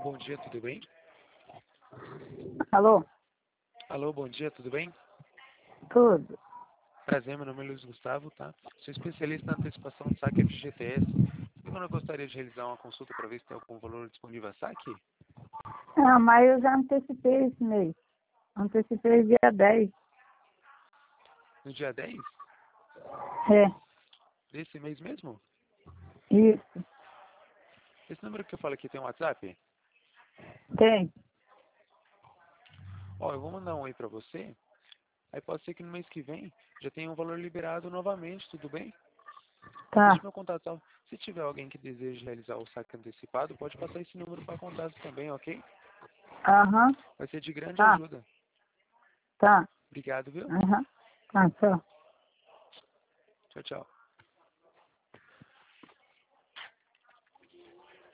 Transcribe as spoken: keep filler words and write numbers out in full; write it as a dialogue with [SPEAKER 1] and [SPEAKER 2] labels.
[SPEAKER 1] Bom dia, tudo bem?
[SPEAKER 2] Alô?
[SPEAKER 1] Alô, bom dia, tudo bem?
[SPEAKER 2] Tudo.
[SPEAKER 1] Prazer, meu nome é Luiz Gustavo, tá? Sou especialista na antecipação de saque F G T S. E quando eu gostaria de realizar uma consulta para ver se tem algum valor disponível a saque?
[SPEAKER 2] Ah, mas eu já antecipei esse mês. Antecipei dia dez.
[SPEAKER 1] No dia dez
[SPEAKER 2] É,
[SPEAKER 1] desse mês mesmo?
[SPEAKER 2] isso.
[SPEAKER 1] Esse número que eu falo aqui tem um WhatsApp?
[SPEAKER 2] Tem.
[SPEAKER 1] Ó, eu vou mandar um oi para você. Aí pode ser que no mês que vem já tenha um valor liberado novamente, tudo bem? Deixa
[SPEAKER 2] Tá.
[SPEAKER 1] meu contato salvo. Se tiver alguém que deseja realizar o saque antecipado, pode passar esse número para contato também, ok?
[SPEAKER 2] Aham.
[SPEAKER 1] Vai ser de grande
[SPEAKER 2] Tá.
[SPEAKER 1] ajuda.
[SPEAKER 2] Tá.
[SPEAKER 1] Obrigado, viu?
[SPEAKER 2] Aham. Tá, tchau.
[SPEAKER 1] Tchau, tchau.